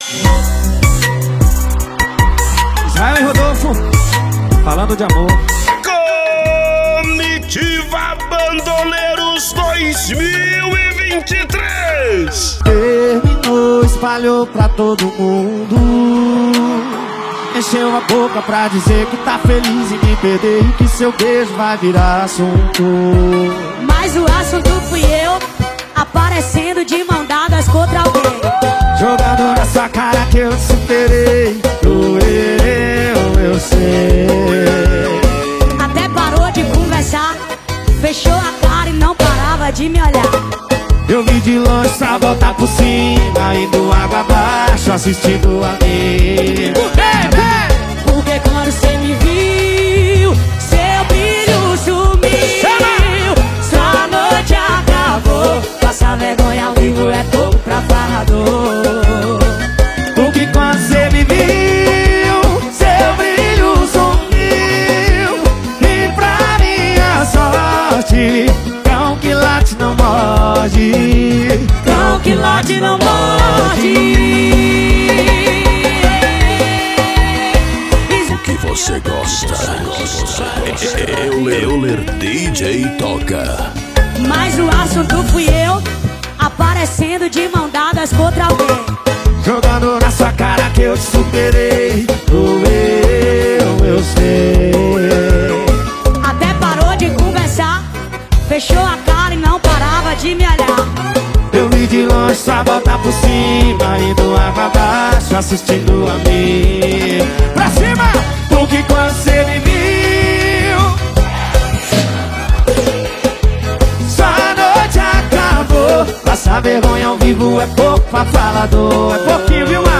Israel e Rodolfo, falando de amor. Comitiva Bandoleiros 2023. Terminou, espalhou pra todo mundo. Encheu a boca pra dizer que tá feliz em me perder e que seu beijo vai virar assunto. Mas o assunto fui eu, aparecendo de mão dadas contra alguém. Jogando na sua cara que eu superei. Eu sei. Até parou de conversar, fechou a cara e não parava de me olhar. Eu vi de longe pra voltar por cima, indo água abaixo, assistindo a mim. Porque quando cê me viu, seu brilho sumiu. Sua noite acabou, passar vergonha ao vivo é pouco pra falador. Porque quando cê me viu, seu brilho sumiu. E pra minha sorte, cão que late não morde. Cão que late não morde. Você gosta. Euler DJ toca. Mas o assunto fui eu, aparecendo de mão dadas contra alguém. Jogando na sua cara que eu te superei. Eu sei. Até parou de conversar, fechou a cara e não parava de me olhar. Eu vi de longe só voltar por cima, indo água abaixo, assistindo a mim. Pra cima! Porque quando cê me viu, sua noite acabou. Passar vergonha ao vivo é pouco pra falador. É pouquinho, viu, mano?